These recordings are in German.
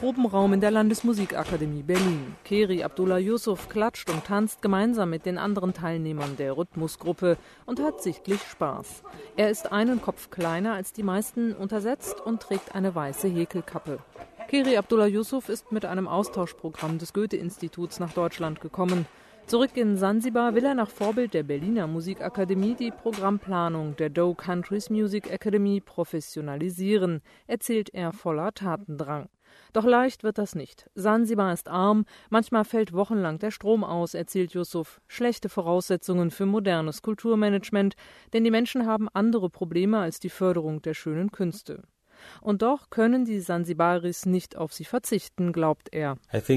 Probenraum in der Landesmusikakademie Berlin. Keri Abdullah Yusuf klatscht und tanzt gemeinsam mit den anderen Teilnehmern der Rhythmusgruppe und hat sichtlich Spaß. Er ist einen Kopf kleiner als die meisten, untersetzt und trägt eine weiße Häkelkappe. Keri Abdullah Yusuf ist mit einem Austauschprogramm des Goethe-Instituts nach Deutschland gekommen. Zurück in Sansibar will er nach Vorbild der Berliner Musikakademie die Programmplanung der Dow Countries Music Academy professionalisieren, erzählt er voller Tatendrang. Doch leicht wird das nicht. Sansibar ist arm, manchmal fällt wochenlang der Strom aus, erzählt Yusuf. Schlechte Voraussetzungen für modernes Kulturmanagement, denn die Menschen haben andere Probleme als die Förderung der schönen Künste. Und doch können die Sansibaris nicht auf sie verzichten, glaubt er.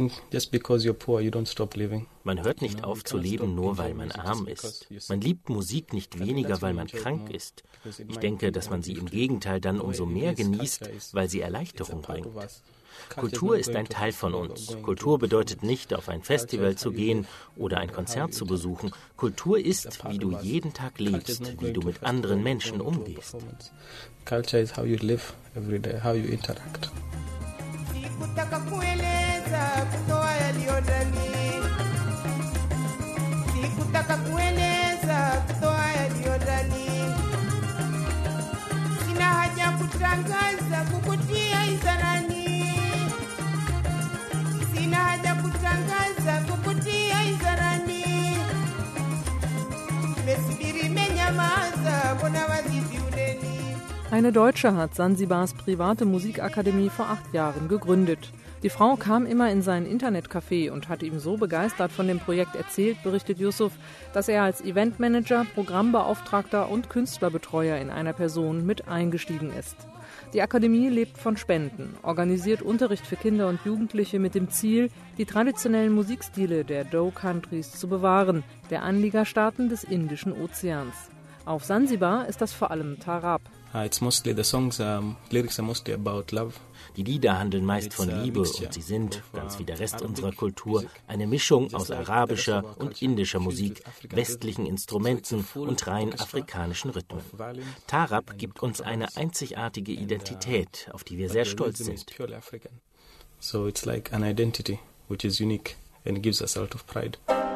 Man hört nicht auf zu leben, nur weil man arm ist. Man liebt Musik nicht weniger, weil man krank ist. Ich denke, dass man sie im Gegenteil dann umso mehr genießt, weil sie Erleichterung bringt. Kultur ist ein Teil von uns. Kultur bedeutet nicht, auf ein Festival zu gehen oder ein Konzert zu besuchen. Kultur ist, wie du jeden Tag lebst, wie du mit anderen Menschen umgehst. Culture is how you live every day, how you interact. Sina haja kutangaza kukutia izarani. Sina haja kutangaza kukutia izarani. Mesibiri menyamaza bona wazizi uneni. Eine Deutsche hat Sansibars private Musikakademie vor 8 Jahren gegründet. Die Frau kam immer in sein Internetcafé und hat ihm so begeistert von dem Projekt erzählt, berichtet Yusuf, dass er als Eventmanager, Programmbeauftragter und Künstlerbetreuer in einer Person mit eingestiegen ist. Die Akademie lebt von Spenden, organisiert Unterricht für Kinder und Jugendliche mit dem Ziel, die traditionellen Musikstile der Dow Countries zu bewahren, der Anliegerstaaten des Indischen Ozeans. Auf Sansibar ist das vor allem Tarab. Die Lieder handeln meist von Liebe und sie sind, ganz wie der Rest unserer Kultur, eine Mischung aus arabischer und indischer Musik, westlichen Instrumenten und rein afrikanischen Rhythmen. Tarab gibt uns eine einzigartige Identität, auf die wir sehr stolz sind. So it's like an identity which is unique and gives us a lot of pride.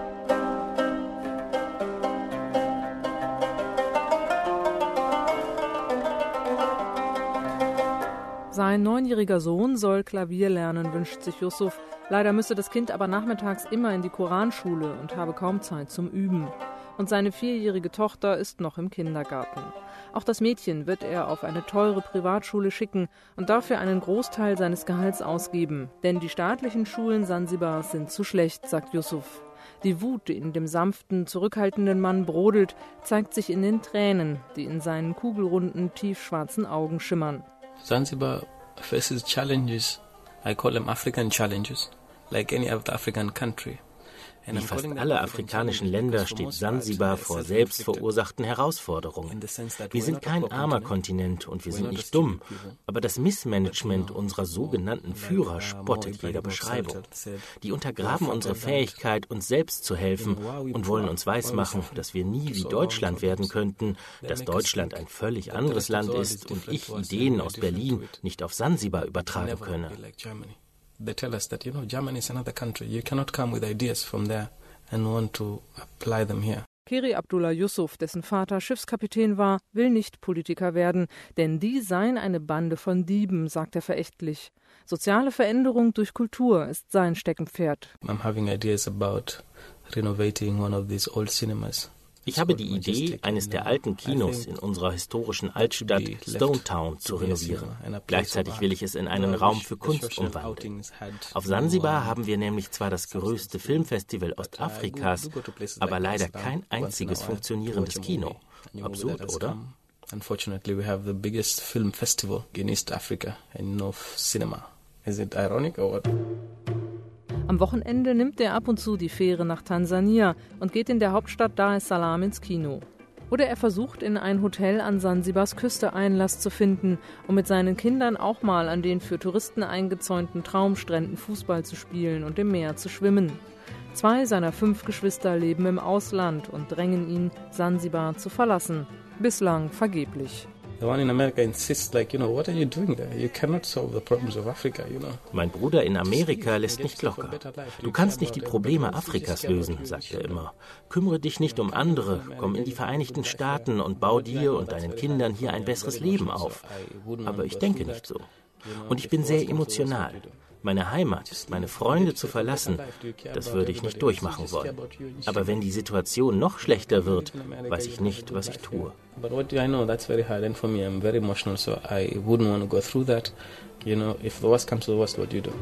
Sein 9-jähriger Sohn soll Klavier lernen, wünscht sich Yusuf. Leider müsse das Kind aber nachmittags immer in die Koranschule und habe kaum Zeit zum Üben. Und seine 4-jährige Tochter ist noch im Kindergarten. Auch das Mädchen wird er auf eine teure Privatschule schicken und dafür einen Großteil seines Gehalts ausgeben. Denn die staatlichen Schulen Sansibars sind zu schlecht, sagt Yusuf. Die Wut, die in dem sanften, zurückhaltenden Mann brodelt, zeigt sich in den Tränen, die in seinen kugelrunden, tiefschwarzen Augen schimmern. Zanzibar faces challenges. I call them African challenges, like any other African country. Wie fast alle afrikanischen Länder steht Sansibar vor selbstverursachten Herausforderungen. Wir sind kein armer Kontinent und wir sind nicht dumm, aber das Missmanagement unserer sogenannten Führer spottet jeder Beschreibung. Die untergraben unsere Fähigkeit, uns selbst zu helfen und wollen uns weismachen, dass wir nie wie Deutschland werden könnten, dass Deutschland ein völlig anderes Land ist und ich Ideen aus Berlin nicht auf Sansibar übertragen könne. They tell us that, Germany is another country. You cannot come with ideas from there and want to apply them here. Keri Abdullah Yusuf, dessen Vater Schiffskapitän war, will nicht Politiker werden, denn die seien eine Bande von Dieben, sagt er verächtlich. Soziale Veränderung durch Kultur ist sein Steckenpferd. I'm having ideas about renovating one of these old cinemas. Ich habe die Idee, eines der alten Kinos in unserer historischen Altstadt Stonetown zu renovieren. Gleichzeitig will ich es in einen Raum für Kunst umwandeln. Auf Sansibar haben wir nämlich zwar das größte Filmfestival Ostafrikas, aber leider kein einziges funktionierendes Kino. Absurd, oder? Unfortunately, we have the biggest film festival in East Africa and no cinema. Is it ironic or what? Am Wochenende nimmt er ab und zu die Fähre nach Tansania und geht in der Hauptstadt Dar es Salaam ins Kino. Oder er versucht, in ein Hotel an Sansibars Küste Einlass zu finden, um mit seinen Kindern auch mal an den für Touristen eingezäunten Traumstränden Fußball zu spielen und im Meer zu schwimmen. 2 seiner 5 Geschwister leben im Ausland und drängen ihn, Sansibar zu verlassen. Bislang vergeblich. The one in America insists, like, what are you doing there? You cannot solve the problems of Africa, Mein Bruder in Amerika lässt nicht locker. Du kannst nicht die Probleme Afrikas lösen, sagt er immer. Kümmere dich nicht um andere, komm in die Vereinigten Staaten und bau dir und deinen Kindern hier ein besseres Leben auf. Aber ich denke nicht so. Und ich bin sehr emotional. Meine Heimat, meine Freunde zu verlassen, das würde ich nicht durchmachen wollen. Aber wenn die Situation noch schlechter wird, weiß ich nicht, was ich tue. But what I know, that's very hard, and for me, I'm very emotional, so I wouldn't want to go through that. If the worst comes to the worst, what do you do?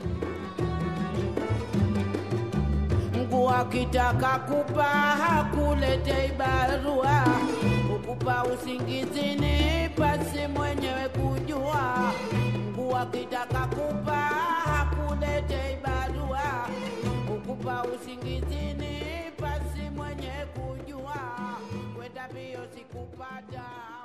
Mungu akitaka kupa hakuletei barua, ukupa usingizini basi mwenyewe kujua. Mungu akitaka kupa hakuletei barua, ukupa usingizini basi mwenyewe kujua. Kwenda mbio sikupata.